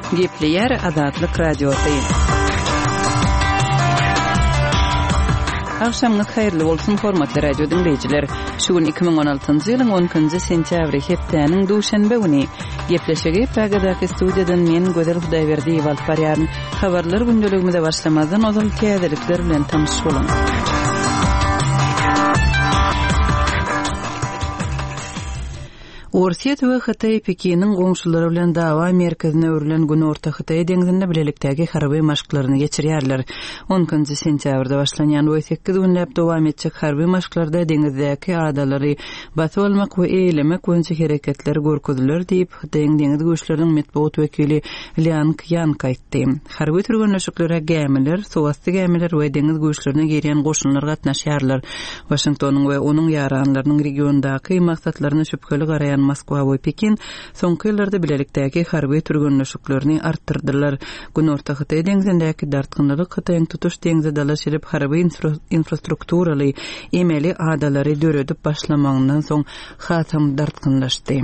Gepleyer Azatlyk Radiosu. Akşamınız hayırlı bolsun hormatly radio dinleyijiler. Şugun 2016-njy ýylyň 10-njy sentýabry hepdeniň duşanbe güni gepleşigi Pragadaky studiýadan men Gözel Hudaýberdi Walparýan habarlar gündeligimizde başlamazdan ozal täzelikler bilen tanış bolan. Orsiýet we Hatay Pekiniň goňşulary bilen dawa merkezine öwrilen gün orta Hatay deňizinde bilelikdäki harby maşklaryny geçirýärler. 10-njy sentýabrda başlanýan 8 günläp dowam etjek harby maşklarda deňizdäki adalary batyp almak we eýlemek boýunça hereketler görkezdiler diýip Hataýyň deňiz güýçleriniň medeniýet wekili Liang Yan aýtdy. Harby türgünleşiklere gämeler, suwasty gämeler we deňiz güýçlerine girýän goşunlar gatnaşýarlar. Washingtonyň we onuň ýaranlarynyň regiondaky maksatlaryny şüpkeli garaýan Moskwa we Pekin soňky ýyllarda bilelikdäki harby türgünleşiklerini artdyrdylar. Gün orta Hatay deňizindäki dartgynlyk Hataýyň tutuş deňize dalaşyp harby infrastrukturaly emeli adalary döredip başlamagynyň soň hatam dartgynlaşdy.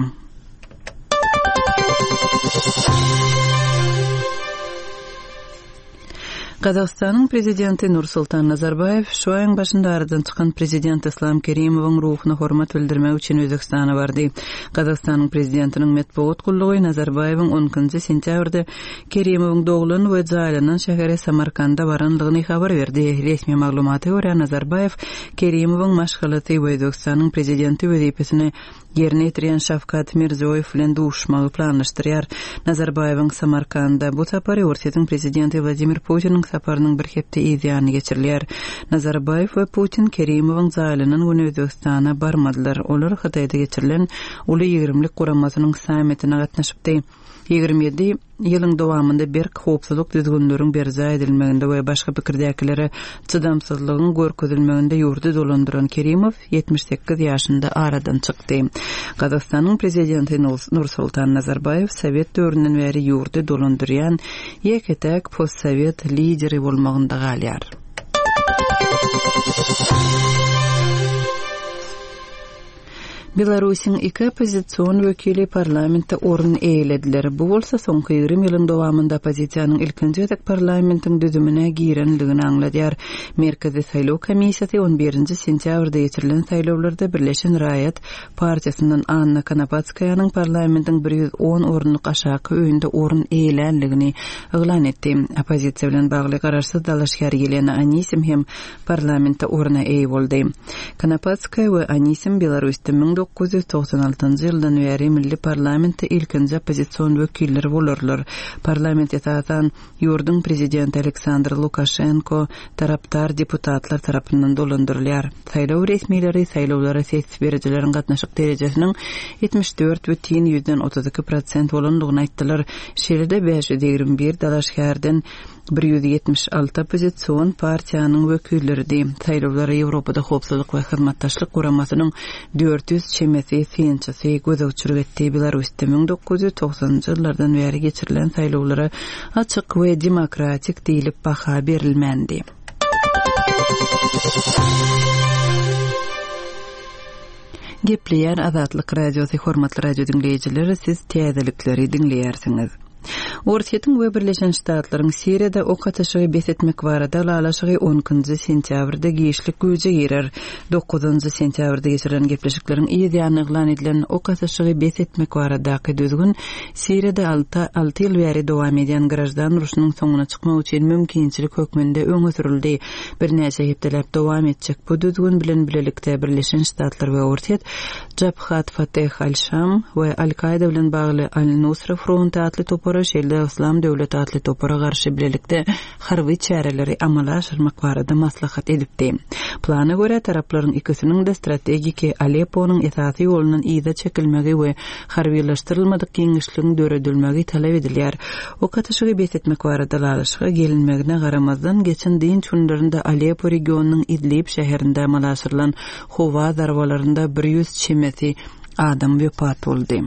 Kazakstanyň prezidenti Nursultan Nazarbayew şu aýyň başynda aradan çykan prezident Islom Kerimowyň ruhyna hormat bildirmek üçin Özbekistana bardy. Kazakstanyň prezidentiniň medeniýet gullugy Nazarbayewyň 10-njy sentýabrda Kerimowyň doglan we jaýlanan şäheri Samarkanda baranlygyny habar berdi. Resmi maglumata görä Nazarbayew Kerimowyň maşgalaty we Özbekistanyň prezidenti wezipesini yerine ýetirýän Şavkat Mirziyoyew bilen duşmagy planlaşdyrýar. Nazarbayewyň Samarkanda bu sapary Orsiýetiň prezidenti Vladimir Putiniň saparynyň bir hepde ýygyny geçirilýär. Nazarbayew we Putin Kerimowyň jaýlanan güni Özbekistana barmadylar. Olar Hataýda geçirilen uly 20lik guramasynyň sammitine gatnaşypdy. 27 ýylyň dowamında berk howpsuzlyk düzgünleriň berza edilmeginde we başga pikirdäkilere çydamsyzlygyň görkezilmeginde ýurdu dolandyran Kerimow 78 ýaşynda aradan çykdy. Kazakstanyň prezidenti Nursultan Nazarbayew Sowet döwründen beri ýurdu dolandyrýan ýeketek postsovet lideri bolmagynda galýar. Belarusyň iki opozisiýon wekili parlamentde orun eýlediler. Bu bolsa soňky 20 ýylyň dowamında opozisiýanyň ilkinji ýetek parlamentiň düzümine girenligini aňladýar. Merkezi saýlaw komissiýasy 11-nji sentýabrda geçirilen saýlawlarda Birleşen Raýat partiýasyndan Anna Konopatskaýanyň parlamentiň 110 orunlyk aşaky öýünde orun eýlenligini eglan etdi. Opozisiýa bilen bagly gararsız dalaşýar Yelena Anisim hem parlamentde oruna eý boldy. Konopatskaýa we Anisim Belarusda 1996-njy ýyldan beri milli parlamentde ilkinji opozisiýon wekilleri bolarlar. Parlament ýatadan ýurdun prezidenti Aleksandr Lukashenko taraptar deputatlar tarapyndan dolandyrylýar. Saýlaw resmileri saýlawlara ses berjileriň gatnaşyk derejesiniň 74,32% bolanlygyny aýtdylar. Şeýle 521 dalaşýardan 176 opozisiýon partiýanyň wekilleri saýlawlara Ýewropada howpsuzlyk we hyzmatdaşlyk guramasynyň 400 çemesi fiýançysy göze uçurgetdi. Belarusda 1990-njy ýyllardan beri geçirilen saýlawlara açyk we demokratik diýilip baha berilmendi. Gepleyer Azatlyk Radiosu hormatly radio dinleyijileri, siz täzelikleri dinleýärsiňiz. Orsiýetiň we Birleşen Ştatlaryň Siriýada ok atyşygy besetmek barada lalaşygy 10-njy sentýabrda giýişlik güýje girer. 9-njy sentýabrda geçirilen gepleşikleriň ýygyny eglan edilen ok atyşygy besetmek baradaky düzgün Siriýada 6 ýyl beri dowam edýän grajdan uruşynyň soňuna çykmak üçin mümkinçilik hökmünde öňe sürildi. Bir näçe hepdelep dowam etjek bu düzgün bilen bilelikde Birleşen Ştatlar we Orsiýet Jabhat Fateh al-Sham we Al-Qaida bilen bagly Al-Nusra fronty atly topara şeýle Islam döwleti atly topara garşy bilelikde harby çäreleri amala aşyrmak barada maslahat edipdi. Plana görä taraplaryň ikisiniň de strategiki Alepponyň esasy ýolundan ýyda çekilmegi we harbylaşdyrylmadyk giňişligiň döredilmegi talap edilýär. O katyşygy besetmek barada lalaşyga gelinmegine garamazdan geçen diň günlerinde Aleppo regionunyň Idlib şäherinde amala aşyrylan howa zarbalarynda 100 çemesi adam wepat boldy.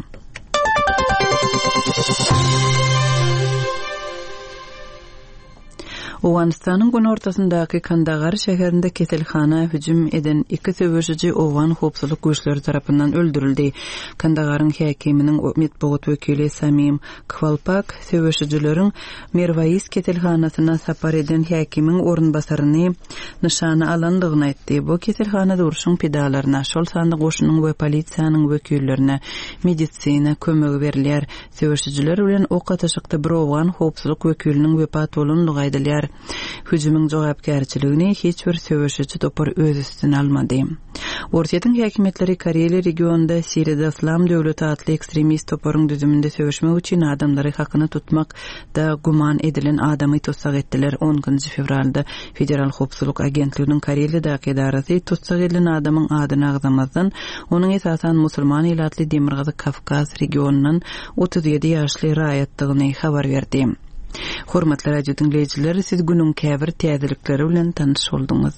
Owanistan'ın gün ortasındaki Kandahar şäherinde keselhana hüjüm eden iki söwüşüji Owan hopsuluk güýçleri tarapyndan öldürildi. Kandahar'ın häkiminiň medeniýet wekili Samim Kvalpak söwüşüjileriň Mirwais keselhanasyna sapar eden häkimiň orunbasaryny nişana alandygyny aýtdy. Bu keselhanada uruşyň pedalaryna, şol sandy goşunyň we polisiýanyň wekillerine medisina kömegi berilýär. Söwüşüjiler bilen ok ataşykda bir Owan hopsuluk wekiliniň wepat bolanlygy aýdylýar. Hüjümüň jogapkärçiligini hiç bir söwüşüji topar öz üstüne almady. Ortaýyň häkimetleri Kareli regionunda Siriýada Islam döwleti atly ekstremist toparyň düzüminde söwüşmek üçin adamlary hakyny tutmak da guman edilen adamy tutsak etdiler. 10 fevralda Federal Hopsuluk Agentliginiň Kareliýadaky idarasy tutsak edilen adamyň adyny agzamazdan onuň esasan musulman ilatly Demirgazy Kafkaz regionundan 37 ýaşly raýatdygyny habar berdi. Hormatly radio dinleyijiler, siz günüň käbir täzelikleri bilen tanyş boldyňyz.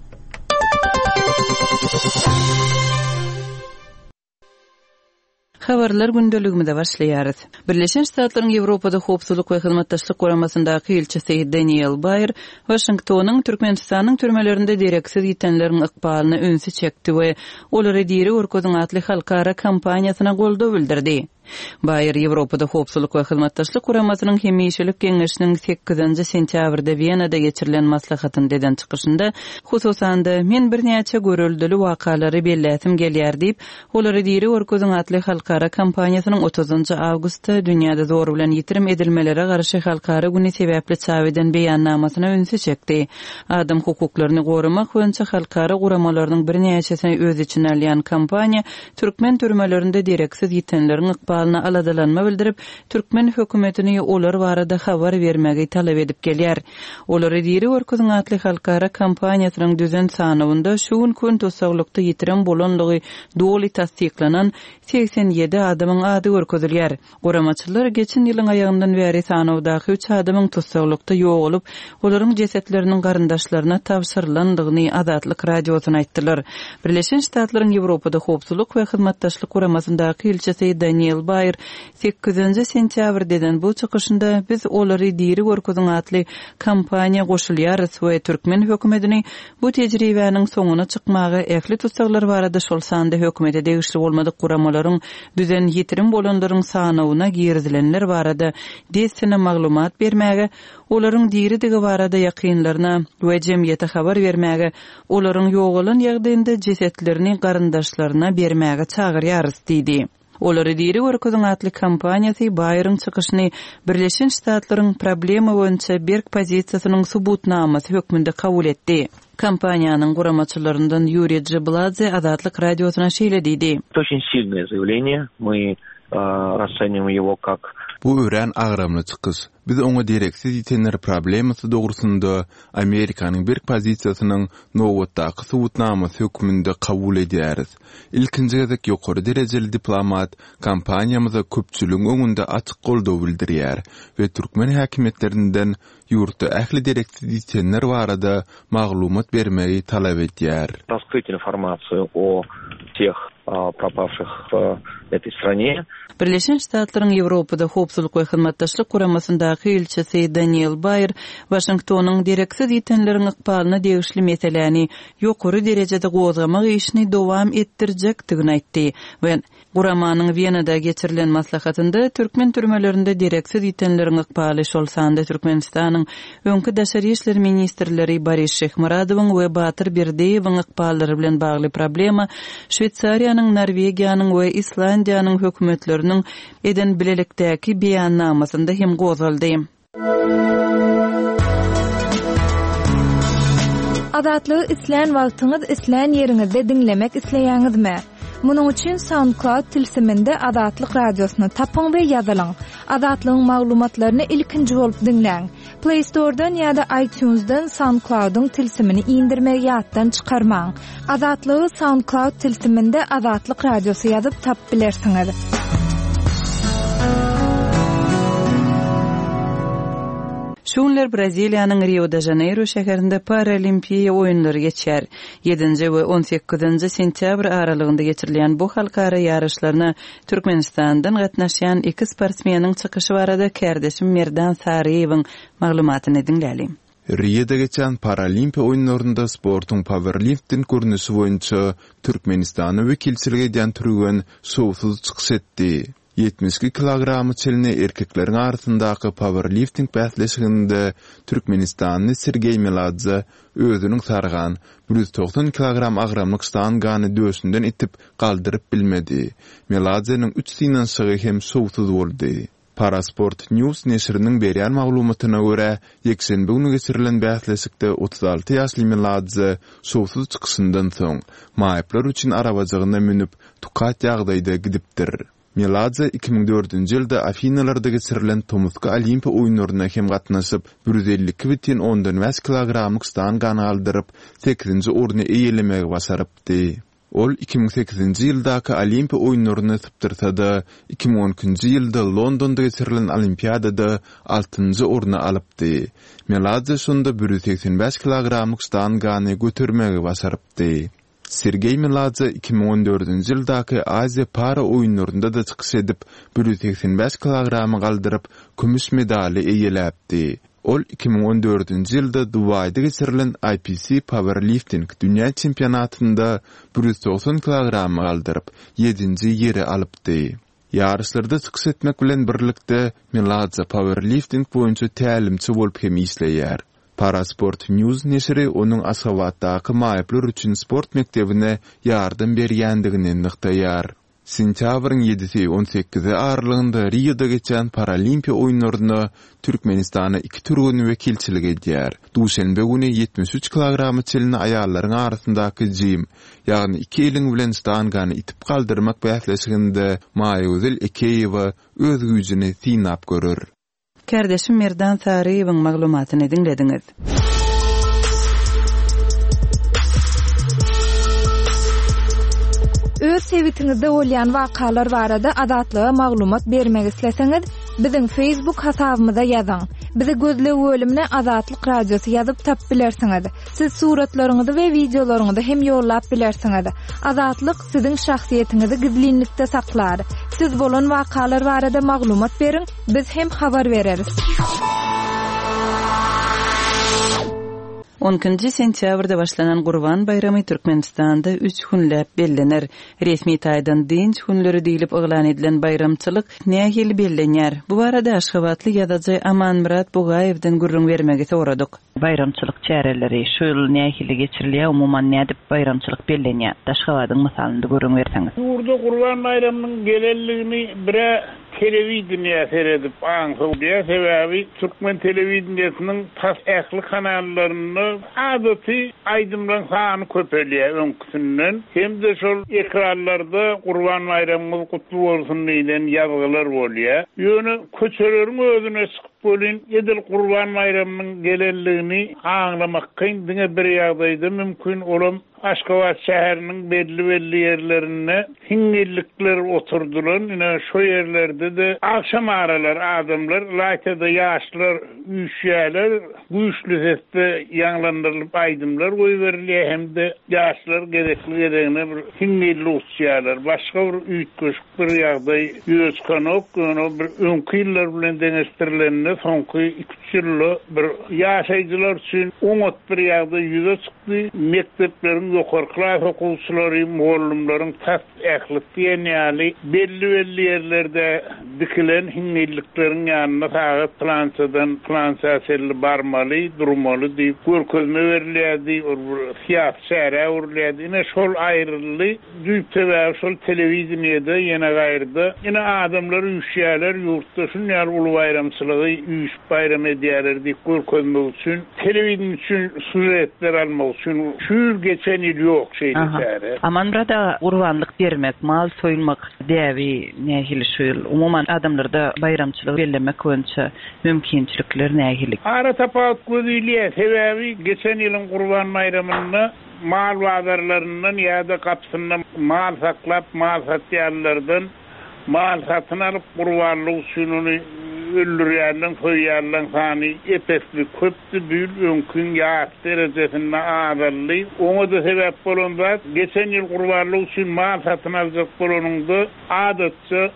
Habarlar gündeligimizde başlaýarys. Birleşen Ştatlaryň Ýewropada hopsuluk we hyzmatdaşlyk guramasyndaky elçisi Daniel Bayer, Washingtonyň Türkmenistanyň türmelerinde direksiz ýetenleriň ykbalyny öňsü çekdi we olary diri örkezin atly halkara kampaniýasyna goldaw bildirdi. Bayer Ýewropada hopsuluk we hyzmatdaşlyk guramasynyň hemişelik geňeşiniň 8 sentýabrda Wienada geçirilen maslahatyny deden çykyşynda hususan da men bir näçe görüldüli wakalary bellätim gelýär diýip, olary diri örkezin atly halkara kampaniýasynyň 30 awgustda dünýäde zor bilen ýitirim edilmelere garşy halkara güni sebäpli çap eden beýannamasyna öňsü çekdi. Adam hukuklaryny goramak boýunça halkara guramalarynyň bir näçesini öz içine alýan kampaniýa türkmen türmelerinde direksiz ýetenleriň ykbalyna aladalanma bildirip, Türkmen hökümetini olar barada habar bermegi talap edip gelýär. Olary diri örkezin atly halkara kampaniýasynyň düzen sanawynda şu gün tosaglykda ýitirim bolanlygy doly tasdiklanan 87 adamyň ady görkezilýär. Guramaçylar geçen ýylyň aýagyndan bäri sanawdaky 3 adamyň tosaglykda ýok bolup, olaryň jesetleriniň garyndaşlaryna tapşyrylandygyny Azatlyk radiosyna aýtdylar. Birleşen Ştatlaryň Ýewropada hopsuluk we hyzmatdaşlyk guramasyndaky elçisi Daniel Bayer 8 sentýabrdan bu çykyşynda biz olary diri görkezin atly kampaniýa goşulýarys we Türkmen hökümetini bu tejribäniň soňuna çykmagy ähli tutsaklar barada şol sanda hökümete degişli bolmadyk guramalaryň düzen ýetirim bolanlaryň sanawyna girdilenler barada desine maglumat bermäge, olaryň diridigi barada ýakynlaryna we jemgyýete habar bermäge, olaryň ýogalan ýagdaýynda jesetlerini garyndaşlaryna bermäge çagyrýarys diýdi. Olary diri görkezin atly kampaniýasy Bayerň çykyşyny Birleşen Ştatlaryň problema boýunça berk pozisiýasynyň subutnamasy hökmünde kabul etdi. Kampaniýanyň guramaçylaryndan Yuri Jibladze Azatlyk radiosyna şeýle diýdi. Очень сильное заявление. Мы расцениваем его как bu ören agramly çykyş. Biz oňa direksiz ýetenler problemasy dogrusynda Amerikanyň bir pozisiýasynyň nowatdaky subutnamasy hökmünde kabul edýäris. Ilkinji gezek ýokary derejeli diplomat kampaniýamyza köpçüligiň öňünde açyk goldaw bildirýär we türkmen häkimetlerinden ýurtda ähli direksiz ýetenler barada maglumat bermegi talap edýär. Раскрыть информацию о тех пропавших в этой стране. Birleşen Ştatlaryň Ýewropada hopsuluk we hyzmatdaşlyk guramasyndaky elçisi Daniel Bayer, Washingtonyň direksiz ýetenleriň ykbalyna degişli meseleni ýokary derejede gozgamak işini dowam etdirjekdigini aýtdy we guramanyň Wienada geçirilen maslahatynda türkmen türmelerinde direksiz ýetenleriň ykbaly şol sanda Türkmenistanyň öňkü daşary işler ministrleri Boris Şehmuradowyň we Batyr Berdiýewiň ykballary bilen bagly problema Şwetsariýanyň, Norwegiýanyň we Islandiýanyň hökümetleri eden bilelikdäki beýannamasynda hem gozaldy. Azatlygy isleýän wagtyňyz isleýän ýeriňizde dinlemek isleýäňizmi? Munuň üçin SoundCloud tilsiminde Azatlyk radiosyny tapyň we ýazylyň. Azatlygyň maglumatlaryny ilkinji bolup dinleň. Play Store'dan ýa-da iTunes'dan SoundCloud'un tilsimini indirmegi ýatdan çykarmaň. Azatlygy SoundCloud tilsiminde Azatlyk radiosy ýazyp tap bilersiňiz. Şunlar Braziliýanyň Rio de Janeiro şäherinde Paralimpiýa oýunlary geçýär. 7-nji we 18-nji sentýabr aralygynda geçirilen bu halkara ýarışlaryna Türkmenistandan gatnaşýan 2 sportsmeniň çykyşy barada kärdeşim Merdan Sariýewiň maglumatyny dinläli. Rio'da geçen Paralimpiya oyunlarında sportun powerlifting görnüşi boýunça Türkmenistany wekilçilik eden türgen sowsuz çykyş etdi. 72 kilogrammy çeline erkekleriň arasyndaky powerlifting bäsleşiginde Türkmenistanyň Sergey Meladze özüniň sargan 190 kilogram agramlykdan gany döşünden itip galdyryp bilmedi. Meladze'niň 3 sinanşygy hem sowsuz boldy. Parasport News neşriniň berýän maglumatyna görä, ýekşenbe günü geçirilen bäsleşikde 36 ýaşly Meladze sowsuz çykyşyndan soň maýaplar üçin arabajagyna minip tukat ýagdaýda gidipdir. Meladze 2004-nji ýylda Afinalarda geçirilen Tomska Olimpiya oýunlaryna hem gatnaşyp 152,10 kilogramlykdan gany aldyryp 8-nji orny eýelemegi basarypdy. Ol 2008-nji ýyldaky Olimpiya oýunlaryny sypdyrsa-da 2012-nji ýylda Londonda geçirilen Olimpiadada 6-njy orny alypdy. Meladze şonda 185 kilogramlykdan gany götürmegi basarypdy. Sergey Meladze 2014-nji ýyldaky Aziya para oýunlarynda da çykyş edip 185 kilogramy galdyryp kümüş medali eýeläpdi. Ol 2014-nji ýylda Dubayda geçirilen IPC Powerlifting dünýä çempionatynda 190 kilogramy galdyryp 7-nji ýeri alypdy. Yarışlarda çykyş etmek bilen birlikde Meladze powerlifting boýunça tälimçi bolup hem isleýär. Parasport News neşri onun Aşgabatdaky maýaplar üçin sport mektebine ýardym berýändigini nykdaýar. Sentýabryň 7-18 aralygynda Rio'da geçen Paralimpiya oýunlaryna Türkmenistana 2 türgün wekilçilik edýär. Duşenbe güni 73 kilogramy çeline aýallaryň arasyndaky jim, ýagny 2 eliň bilen stangany itip galdyrmak bäsleşiginde Maýuzel Ekeýewa öz güýjini sinap görür. Kardeşim Merdan Sariýewiň maglumatyny dinlediňiz. Öz sebitiňizde bolýan wakalar barada adatlyga maglumat bermek isleseňiz, biziň Facebook hasabymyza ýazyň. Bizi gözlegi bölümine Azatlyk Radiosu ýazyp tap bilersiňiz. Siz suratlaryňyzy we videolaryňyzy hem ýollap bilersiňiz. Azatlyk siziň şahsiýetiniňizi gizlinlikde saklar. Siz bolan wakalar barada maglumat beriň, biz hem habar bereriz. 10-njy sentýabrda başlanan Gurban bayramy Türkmenistanda 3 günläp bellener. Resmi taýdan dinç günleri diýilip oglan edilen bayramçylyk nähili bellenýär. Bu barada Aşgabatly ýazajy Amanmurat Bugaýewden gurrun bermegi soradyk. Bayramçylyk çäreleri şu ýyl nähili geçirilýär, umumyň nädip bayramçylyk bellenýär? Aşgabatyň mysalyny gurrun berseňiz. Burada Gurban bayramynyň gelenligini bire televiziýa seredip aňsy sebäbi Türkmen telewiziýasynyň tas ähli kanallaryny adaty aýdymlaryň sany köpelýär öňküsinden. Hem-de şol ekranlarda Gurban bayramymyz kutly bolsun diýen ýazgylar bolýar. Ýöne köçeleriň özüne çykyp bolýan edil Gurban bayramynyň gelenligini aňlamak kyn diňe bir ýagdaýda mümkin olam. Aşgabat şäheriniň belli ýerlerine hingellikler oturdular. Ine şo ýerlerde de akşam aralar adamlar, laýtada ýaşlar, üşýärler, güýçlü sesde ýanglandyrylyp aýdymlar goýberilýär hem-de ýaşlar gerekli geregine bir hingelli uçýarlar. Başga bir üýtgeç bir ýagdaý ýöçkanok, ony bir öňki ýyllar bilen deňeşdirilenine soňky 2 ýylda bir ýaşaýjylar üçin oňat bir ýagdaý ýüze çykdy. Mektepleriň ýokary klas okuwçylary, muallimlaryň tas ählisi ýaly belli ýerlerde dikilen hingellikleriň ýanyna sagat plansasyely barmaly, durmaly diýip görkezme berilýärdi, siyas şäherä urilýärdi. Ine şol aýryly düýpde şol telewiziýada ýene gaýrda ine adamlar üşýärler, ýurtda şun ýaly uly bayramçylygy üýş bayram edýärler diýip görkezme üçin, telewiziýa üçin suretler almak üçin şu geçen ýyl ýok şeýle. Amanbrada gurbanlyk bermek, mal soýulmak däbi nähili şu ýyl umumyň adamlarda bayramçylyk bellemek boýunça mümkinçilikler nähili? Ara tapat gözüýär. Sebäbi geçen ýylyň Gurban bayramyny mal bazarlaryndan ýa-da kapsyndan mal saklap, mal satýanlardan mal satyn alyp gurbanlyk üçin öldürýärler, soýýarlar sany epesli köpdi büyül öňkün ýaş derejesinde azally. Oňa da sebäp bolanda geçen ýyl gurbarlyk üçin mal satyn aljak bolanyňda adatça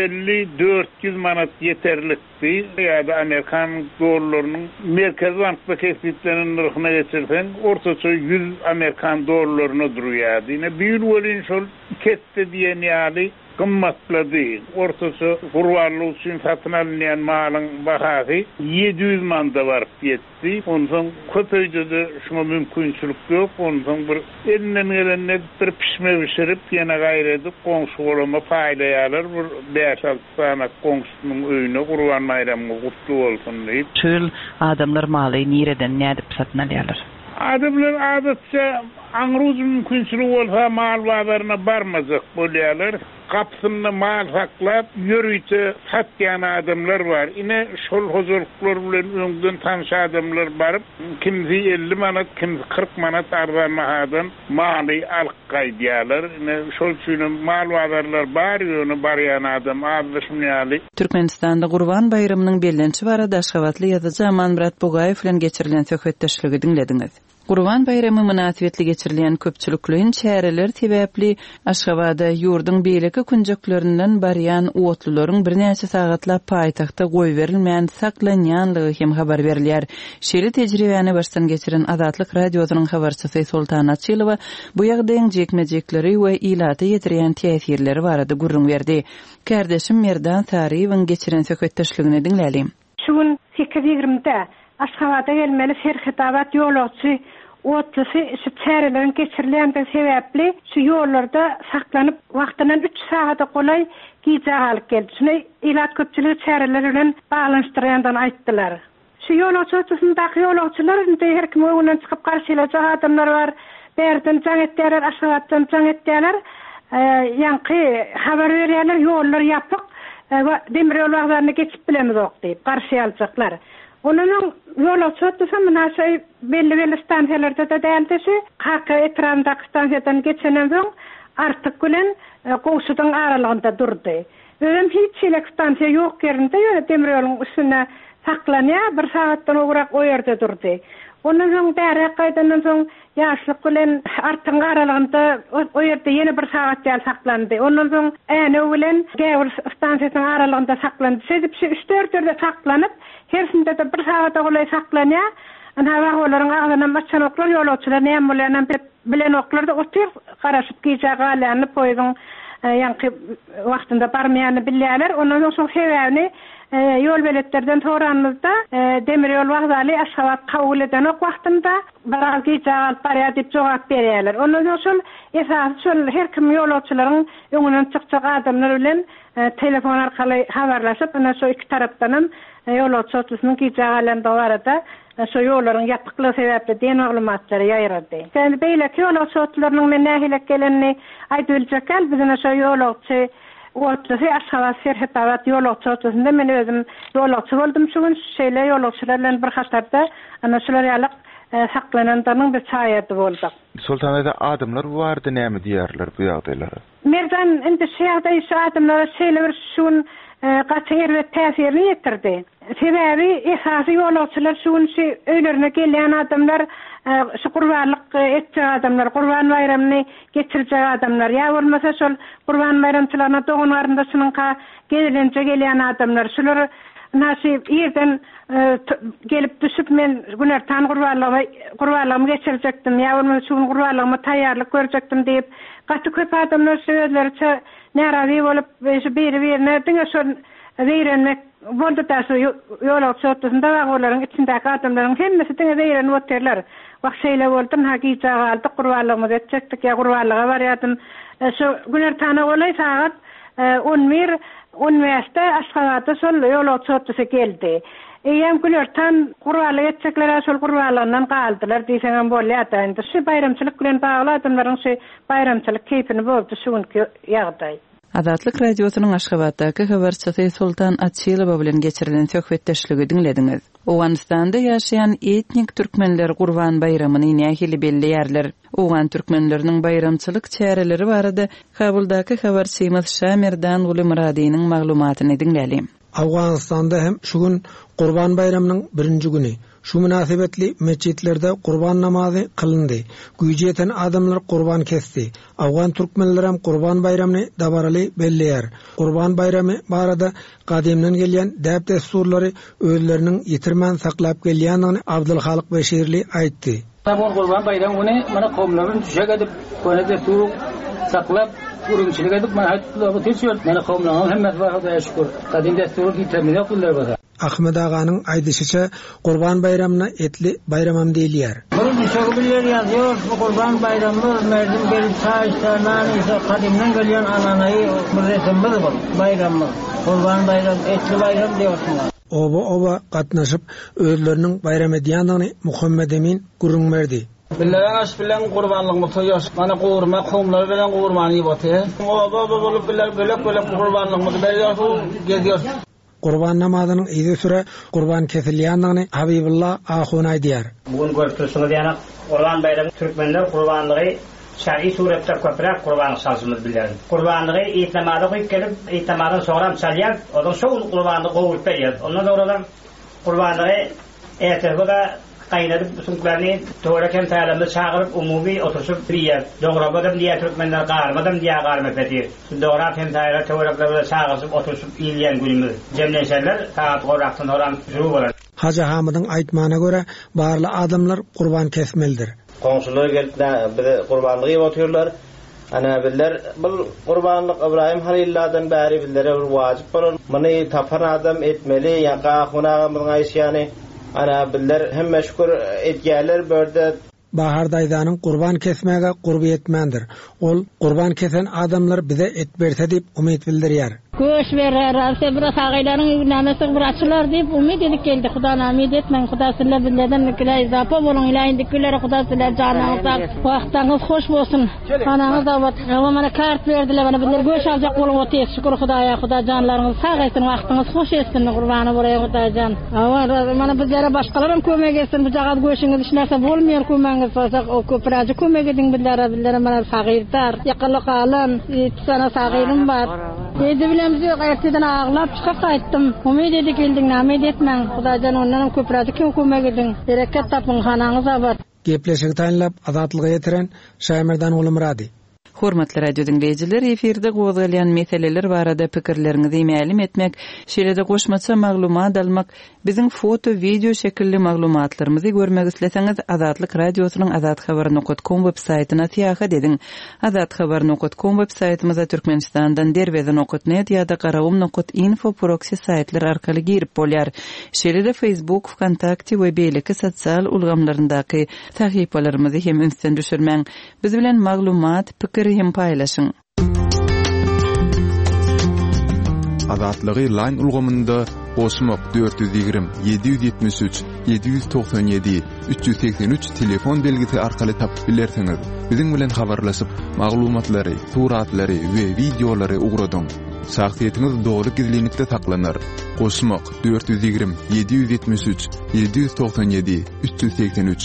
350-400 manat yeterlikdi. Ýa-da Amerikan dollarynyň Merkez Bankda kesiplerinin narhyna geçirsen ortaça 100 Amerikan dollaryna durýardy. Ine büyül bolyn şol ketdi diýen ýaly gymmatlady. Ortaça gurbarlyk üçin satyn alynýan malyň bahasy 700 manda baryp ýetdi. Ondan köpeýjede şuna mümkinçilik ýok. Ondan bir elinden gelende bir pişme bişirip ýene gaýredip goňşy bolama paýlaýarlar. Bir 5-6 saat goňşynyň öýüne Gurban bayramı gutlu bolsun diýip. Şol adamlar maly nireden nädip satyn alýarlar? Adamlar adatça aňruz mümkinçilik bolsa mal bazarına barmazak bolýarlar. Kapsynda mal saklap ýörüýte satýan adamlar var. Ine şol hozurluklar bilen öňden tanış adamlar barıp kimisi 50 manat, kimisi 40 manat arzanmadan maly alyp gaýdýarlar. Ine şol üçin mal bazarlar bar ýöne barýan adam azlaşmaýaly. Türkmenistanda Gurban bayramynyň bellençi barada Aşgabatly ýazyjy Amanmurat Bugaýew bilen geçirilen söhbetdeşligi dinlediňiz. Gurban bayramy münasibetli geçirilen köpçülikliň çäreler sebäpli Aşgabada ýurdun beýleki kunjaklarinden barýan otlularyň birnäçe sagatlap paýtagtda goý berilmän saklanýanlygy hem habar berilýär. Şeýle tejribäni başdan geçiren Azatlyk radiosynyň habarçysy Sultan Atçylowa bu ýagdaýyň jekmejekleri we ilata ýetirýän täsirleri barada gurrun berdi. Kardeşim Merdan Tariýewiň geçiren söhbetdeşligini dinlälim. Şuň 8-20-de Aşgabada gelmeli serhitabat ýolagçy otlusy şu çärelerin geçirilen sebäpli şu ýollarda saklanyp wagtyndan 3 saata golay giýje alyp geldi. Şunu ilat köpçüligi çäreler bilen baglanyşdyrýandan aýtdylar. Şu ýolagçylaryndaky ýolagçylar her kim öňünden çykyp garşylajak adamlar bar. Berden jaň etdiler, Aşgabatdan jaň etdiler. Ýanky habar berýärler, ýollar ýapyk. Demir ýol wagtlaryny geçip bilemizok diýip garşylajaklar. Onun yolu çöktüse münasay belli stansiyalarda da dältesi, haka etrafındaky stansiyadan geçenen soň artyk gülen goşudyň aralygynda durdy. Özüm hiç çelek stansiya ýok ýerinde ýöne demir ýoluň üstüne saklanýar, bir saatdan ograk o ýerde durdy. Ondan soň bäri gaýdandan soň ýaşlyk bilen artyň aralygynda o ýerde ýene bir saat ýal saklandy. Ondan soň äne bilen gäwür stansiýasynyň aralygynda saklandy. Sedip 3-4 ýerde saklanyp hersinde de bir saat golay saklanýar. Ana wagtlaryň agzyna maçan oklar ýolagçylar näme bolýan bilen oklarda otyr garaşyp giýjek alany poýdyň ýanky wagtynda barmaýany bilýärler. Ondan soň sebäbini ýol beletlerden soranmyzda demir ýol wagtly Aşgabat kabul eden ok wagtynda baral giýjek alyp barýar diýip jogap berýärler. Ondan soň esas şol her kim ýolagçylaryň öňünden çykjak adamlar bilen telefon arkaly habarlaşyp ana şu iki tarapdan ýolagçy otlusynyň giýjek alanda barada şu ýollaryň ýapyklygy sebäpli diýen maglumatlary ýaýrady. Sen beýleki ýolagçy otlusynyň men nähilek gelenini aýdyljak kel bizine şu ýolagçy otlusy Aşgabat serhitabat ýolagçy otlysynda men özüm ýolagçy boldum şuň şeýle ýolagçylar bilen bir hatarda ana şular ýalyk saklanandaryň bir çaýady boldyk. Sultanada adamlar bardy näme diýerler bu ýagdaýlara? Merdan indi şeýle şu adamlar şeýle bir şuň gaçyr we täsirini ýetirdi. Sebäbi esasy ýolagçylar şuň öýlerine gelýän adamlar şu gurbanlyk etjek adamlar, Gurban bayramyny geçirjek adamlar. Ýa bolmasa şol Gurban bayramçylaryna dogunlarynda şununka gelençe gelýän adamlar. Şular nasip ýerden gelip düşüp men güner tan gurbanlygy geçirjekdim. Ýa bolmasa şu gurbanlygyma taýýarlyk görjekdim diýip gaty köp adamlar söýlerçe närazy bolup şu biri-birine diňe şol beýrenmek boldy da şu ýolagçy otlusynda wagtlaryň içindäki adamlaryň hemmesi diňe beýrenip oterler. Wagtşeýle boldum hakyka aldy gurbanlygymy geçecekdik ýa gurbanlyga barýardym. Şu güner tana bolay saat 11:15-de Aşgabatda şol ýolagçy otlusy geldi. Eýem güner tan gurbanlyk geçecekler şol gurbanlygyndan galdylar diýseňem bolýar. Indi şu bayramçylyk bilen bagly adamlaryň şu bayramçylyk keypini boldy şuňky ýagdaý. Azatlyk radiosynyň Aşgabatdaky habarçysy Sultan Atçylowa bilen geçirilen söhbetdeşligi dinlediňiz. Owganistanda ýaşaýan etnik türkmenler Gurban bayramyny nähili belliýärler. Owgan türkmenleriniň bayramçylyk çäreleri barada Kabuldaky habarçymyz Şamerdan Uly Muradynyň maglumatyny dinlälim. Awganistanda hem şu gün Qurban Bayramynyň 1-nji güni. Şu münasebetli meçitlerde Qurban namazy kılındy. Güýjeten adamlar qurban kesdi. Awgan türkmenler hem Qurban Bayramyny dabaraly belleýär. Qurban Bayramy barada gadymdan gelýän däp desturlary özleriniň ýitirmän saklap gelýänini Abdulhalik Beşirli aýtdy. Qurban Bayramı güni mana kowmlaryň düşe edip, böyle destur saklap urumçylyk edip mana haýtdylar. Teşekkür. Mana kowmlaryň hemmeti var, Hudaýa şükür. Gadym destur ýitirmeli kullar bar. Ahmed Aganyň aýdysyça Qurban Bayramyna etli bayramam diýilýär. Bunu düşebilýär ýazýar. Bu Qurban Bayramı merdim gelip saýşlardan ise gadymdan gelýän ananaýy bir resimdir bu bayrammy. Qurban Bayram etli bayram diýýarlar. Oba gatnaşyp özleriniň bayram edýändigini Muhammed Emin gurrunmerdi. Bilen aş bilen qurbanlyk mutoýaş. Mana gowurma kowmlar bilen gowurmany ýaty. Oba bolup bilen bölek qurbanlyk mutoýaş gezýär. Qurban namazynyň ýygy süre qurban kesilýändigini Habibullah Ahun aýdýar. Bugun görüşýärsiňiz ýa-ni Qurban bayramy türkmenler qurbanlygy şer'i suretde köpürek qurbanlyk salsymyz bilen. Qurbanlygy eýit namazy goýup gelip, eýit namazyny soňram çalýar, odan şol qurbanlygy gowurup berýär. Ondan soňra qurbanlygy ertege qaynadyp sunklarny töwereken tälemde çagyryp umumy oturuşyp birýär. Dograbadam diýär türkmenler garmadam diýär garmapeti. Şu dograp hem täýle töwereklerde çagyryp oturuşyp ýylýan günimiz. Jemleşerler saat gorakdan oran juru bolar. Haja Hamydyň aýtmana göre barly adamlar qurban kesmelidir. Komşular gelip qurbanlygy ýatyarlar. Ana biller bu qurbanlyk Ibrahim Halillerden bäri billere bir wajyp bolar. Muny tapan adam etmeli, ýa-da hunagymyň aýşýany ana biller hemme şükür etgäler börde. Bahar daýdanyň qurban kesmäge gurby etmendir. Ol qurban kesen adamlar bize et berse diýip umyt bildirýär. Köş berer, sebra sagaýlaryň nämesi bir açylar diýip umyt edip geldi. Huda namyd etmeň, Huda sizler bileden nikle izapa boluň, ilaýindikiler Huda sizler janyňyzda wagtyňyz hoş bolsun. Anaňyz da bat, mana kart berdiler, mana biller göş aljak bolup otyş. Şükür Hudaýa, Huda janlaryňyz sag etsin, wagtyňyz hoş etsin, gurbany boraý Hudaýan. Mana bizlere başgalar hem kömek etsin, bu jagat göşüňiz hiç narsa bolmaýar, kömegiňiz bolsa o köpüraji kömek edin billere mana sagyrtar, ýakylyk alan, sana sagyrum bar. Edi bilemzi ýok, erteden aglap çykyp gaýtdym. Umyt edip geldiň, namyd etmeň. Hudaýdan ondan köpüraji kim kömek edin. Bereket tapyň, hanaňyz abat. Gepleşik taýinlap azatlygy ýetiren Şaýmerdan Ulumrady. Hormatly radio dinleyijiler, efirde gowgalýan meseleler barada pikirleriňizi ma'lum etmek, şeýlede goşmaça maglumat almak, biziň foto, video şekilli maglumatlarymyzy görmek isleseňiz, Azatlyk radiosynyň azathabar.com websaýtyna täýät edin. Azathabar.com websaýtymyza Türkmenistandan derweden.net ýa-da garawum.info proxy saýtlar arkaly girip bolýar. Şeýlede Facebook, Kontakty we beýleki sosial ulgamlaryndaky sahypalarymyzy hem ünsden düşürmäň. Biz bilen maglumat, pikir hem paýlaşyň. Azatlygy line ulgamynda Osmok 420 773 797 383 telefon belgisi arkaly tapyp bilersiňiz. Biziň bilen habarlaşyp maglumatlary, suratlary we videolary ugradyň. Şahsiýetiniz dogry gizlilikde saklanır. Osmok 420 773 797 383.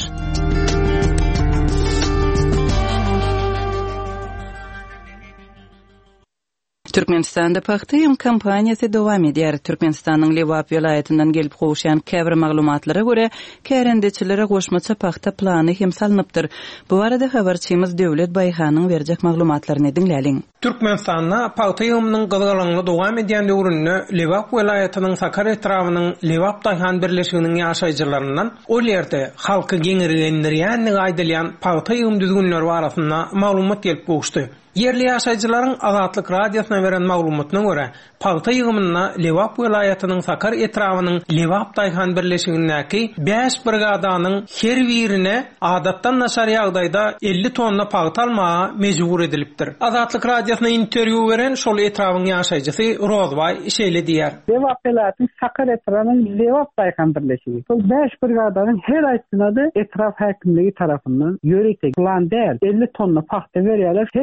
Türkmenistanda paxtaýym kampaniýasy dowam edýär. Türkmenistanyň Lewap vilayatynyň gelip gowşan käbir maglumatlara görä, kärendeçilere goşmaça paxta plany hem salnypdyr. Bu arada habarçymyz Döwlet Baýhanyň berjek maglumatlaryny dinläliň. Türkmenistanda paxtaýymyň gyzgalyňy dowam edýän döwründe Lewap vilayatynyň Sakar etrawynyň Lewap Daýhan birleşiginiň ýaşaýjylaryndan ol ýerde halky geňirlendirýän gaýdylýan paxtaýym düzgünleri barasynda maglumat gelip gowşdy. Yerli ýaşaýjylaryň Azatlyk radiosyna beren maglumatyna görä, paxta ýygymyna Lewap vilayatynyň Sakar etrawynyň Lewap Daýhan birleşigindäki 5 brigadanyň her birine adatdan naşar ýagdaýda 50 tonna paxta almaga mejbur edilipdir. Azatlyk radiosyna interwýu beren şol etrawyň ýaşaýjysy Rozbay şeýle diýär. Lewap vilayatynyň Sakar etrawynyň Lewap Daýhan birleşigi. Şol 5 brigadanyň her aýtynady etraf häkimligi tarapyndan ýörekde plan däl 50 tonna paxta berýärler. Her briga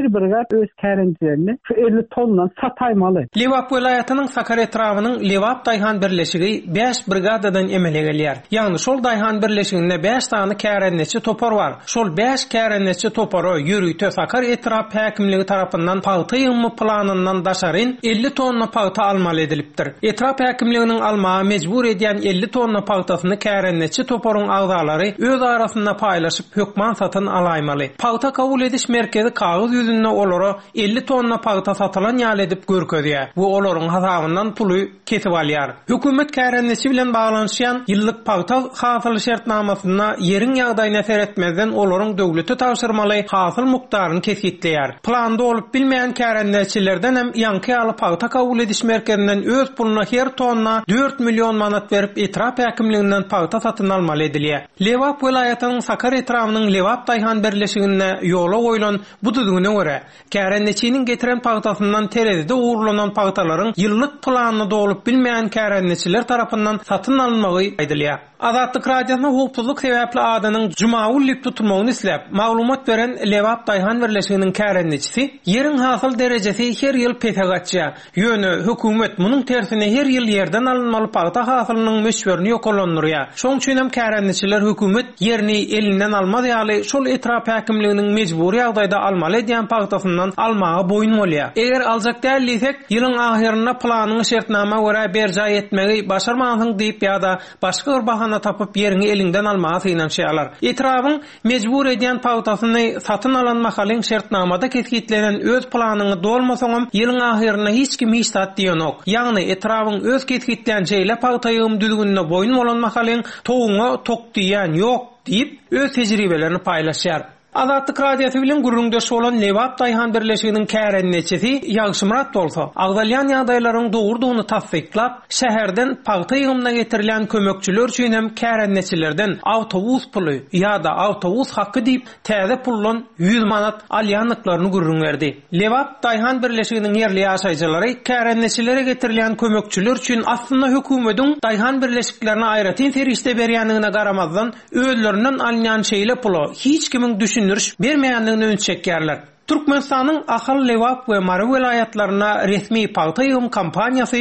zat öz kərencilerini şu 50 tonla sataymalı. Lewap welayatynyň Sakar etrawynyň Lewap Daýhan birleşigi 5 brigadadan emele gelýär. Ýagny şol Daýhan birleşiginde 5 tany kärenneçi topar bar. Şol 5 kärenneçi topary ýürüýte Sakar etrap häkimligi tarapyndan paýta ýymy planyndan daşaryn 50 tonna paýta almaly edilipdir. Etrap häkimliginiň almagy mejbur edýän 50 tonna paýtasyny kärenneçi toparyň agdalary öz arasynda paýlaşyp hökman satyn alaýmaly. Paýta kabul ediş merkezi kagyz ýüzünde olary 50 tonna paýta satylan ýaly edip görkezýär. Bu olaryň hasabyndan puly kesip alýar. Hökümet kärenneçi bilen baglanyşan ýyllyk paýta hasyl şertnamasyna ýeriň ýagdaýyna seretmezden olaryň döwlete tapşyrmaly hasyl mukdaryny kesitleýär. Planda olup bilmeýän kärenneçilerden hem ýanky alyp paýta kabul ediş merkezinden öz puluna her tonna 4 milyon manat berip etrap häkimliginden paýta satyn almaly edilýär. Lewap welayatynyň Sakar etrawynyň Lewap Daýhan birleşigine ýola goýulan bu düzgüne görä kärenneçiniň getiren paýtasyndan terezide uğurlanan paýtalaryň ýyllyk planyny dolup bilmeýän kärenneçiler tarapyndan satyn alınmagy aýdylýar. Azatlyk radiosyna hukukçuluk sebäpli adanyň jumaullyk tutulmagyny isläp maglumat beren Lewap Daýhan birleşiginiň kärenneçisi ýeriň hasyl derejesi her ýyl petegatça. Ýöne hökümet munyň tersine her ýyl ýerden alınmaly paýta hasylynyň meşwerini ýokalandyrýar. Şoň üçin hem kärenneçiler hökümet ýerini elinden almaz ýaly şol etrap häkimliginiň mejburi ýagdaýda almaly edýän paýtasyndan almagy boýun bolýar. Eger aljak dällisek ýylyň ahyryna planyny şertnama görä berjay etmegi başarmagyň diýip ýa-da başga bir bahana tapıp yerini elinden almağa sığınanşayalar. Etrafın mecbur edýän paýtasyny satyn alan mahalyň şertnamada keskitlenen öz planyny dolmasaňam ýylyň ahyryna hiç kim hiç tat diýenok. Ýagny etrafyň öz keskitlen şeýle paýtaýym düzgünne boýun bolan mahalyň toğuňa tok diýen ýok diýip öz tejribelerini paýlaşýar. Azatlyk radiosu bilen gurrundaş bolan Lewap Daýhan birleşiginiň kärenneçisi Ýagşymrat bolsa, agdalýan ýagdaýlaryň dogurdygyny tasdiklap, şäherden paýta ýygymna getirilen kömekçiler üçin hem kärenneçilerden awtobus puly ýa-da awtobus haqqy diýip täze pullan 100 manat alýanlyklaryny gurrun berdi. Lewap Daýhan birleşiginiň ýerli ýaşaýjylary kärenneçilere getirilen kömekçiler üçin aslynda hökümetiň Daýhan birleşiklerine aýratyn ferişte berýändigine garamazdan özlerinden alýan şeýle puly hiç kimiň bermeýändigini öňçekýärler. Türkmenistanyň Ahal Lewap we Mary welayatlaryna resmi paýta kampaniýasy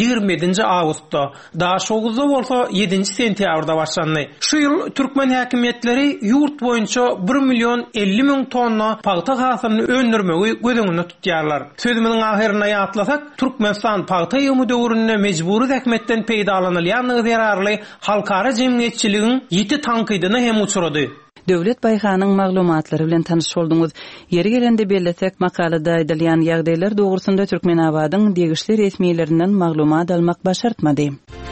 27 awgustda, daha şoguzda bolsa 7 sentýabrda başlandy. Şu ýyl türkmen häkimetleri ýurt boýunça 1 milyon 50 000 tonna paýta hasylyny öndürmegi gözüňde tutýarlar. Sözümiň ahyryna ýatlasak, Türkmenistan paýta ýymy döwründe mejburi häkmetden peýdalanylýanlygy zararly halkara jemgyýetçiligiň ýeti tankydyna hem uçurady. Döwlet baýhanyň maglumatlary bilen tanyş bolduňyz. Ýeri gelende belläsek makalada aýdylýan ýagdaýlar dogrusynda Türkmenabadyň degişli resmiýetlerinden maglumat almak başartmady.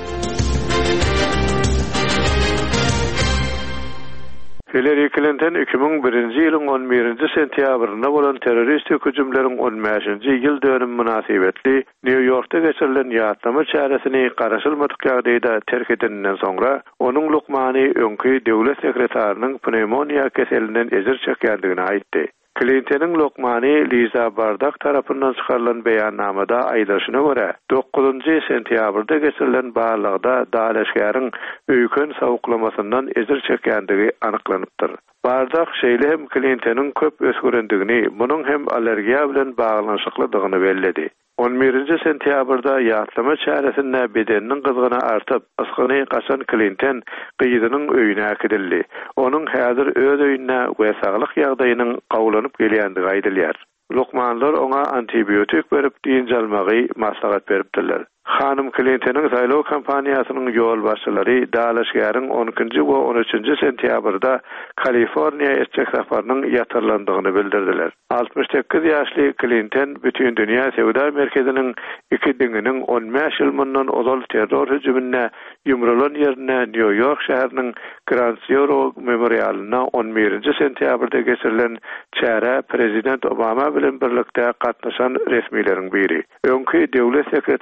Hillary Clinton 2001-nji ýylyň 11-nji sentýabrynda bolan terroristik hüjümleriň 15-nji ýyl dönüm münasibetli New Yorkda geçirilen ýatlama çäresini garaşylmadyk ýagdaýda terk edenden soňra onuň lukmany öňkü döwlet sekretarinyň pneumoniýa keselinden ezir çekýändigini aýtdy. Clinton'ın lokmany Liza Bardak tarapyndan çykarylan beýannamada aýdyşyna görä 9-njy sentýabrda geçirilen barlygda dalaşgaryň öýkün sawuklamasyndan ezir çekýändigi anyklanypdyr. Bardak şeýle hem Clinton'ın köp ösgürendigini, munyň hem allergiýa bilen baglanyşyklydygyny belledi. 11-nji sentýabrda ýatlama çäresinde bedeniniň gyzgyny artyp, ysgyny gaçan Clinton gyýdynyň öýüne akidildi. Onuň häzir öz öýüne we saglyk ýagdaýynyň gawlanyp gelýändigi aýdylýar. Lokmanlar ona antibiotik berip diýince almagy maslahat beripdiler. Hanım Clinton'ın saýlaw kampaniýasynyň ýol başçylary dalaşgaryň 12-nji we 13-nji sentýabrda Kaliforniýa etjek safarynyň ýatyrlandygyny bildirdiler. 68 ýaşly Clinton bütün dünýä sewda merkeziniň iki diňiniň 15 ýyl mundan ozal terror hüjümine ýumralan ýerine New York şäheriniň Grand Zero memorialyna 11-nji sentýabrda geçirilen çäre prezident Obama bilen birlikde gatnaşan resmiýleriň biri. Öňkü döwlet sekretary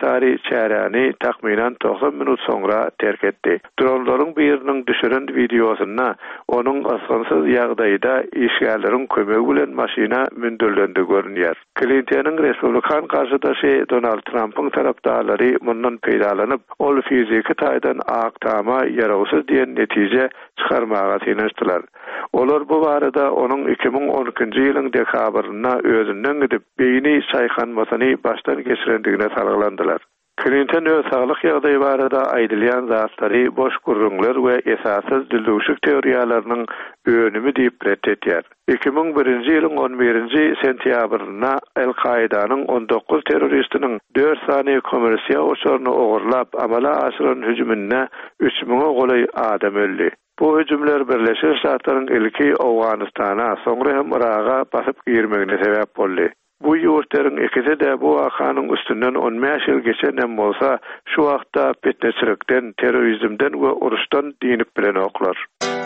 şäräni takminan 90 minut soňra terk etdi. Dronlaryň biriniň düşüren videosuna onuň asgansız ýagdaýda işgärleriň kömegi bilen maşina mündürlendi görünýär. Clinton'ın Respublikan karşıdaşı Donald Trump'ın taraftarları bundan peýdalanyp, ol fiziki taýdan aktama ýarawsuz diýen netije çykarmaga teneşdiler. Olar bu barada onun 2012-nji ýylyň dekabryna özünden gidip beýni çaýkanmasyny baştan geçirendigine salgylandylar. Clinton öz saglyk ýagdaýy barada aýdylýan zatlary boş gurrunlar we esassız dildugşyk teoriýalarynyň önümi diýip reddetýär. 2001-nji ýylyň 11-nji sentýabryna El-Qaidanyň 19 terroristiniň 4 sany kommersiýa uçuryny ogurlap amala aşyran hüjümine 3000-e golay adam öldi. Bu hüjümler Birleşik Ştatlaryň ilki Awganystana, soňra hem Iraga basyp girmegine sebäp boldy. Bu ýurtlaryň ikisi de bu wakanyň üstünden 15 ýyl geçenden bolsa, şu wagtda fitneçilikden, terrorizmden we uruşdan dinip bilen oklar.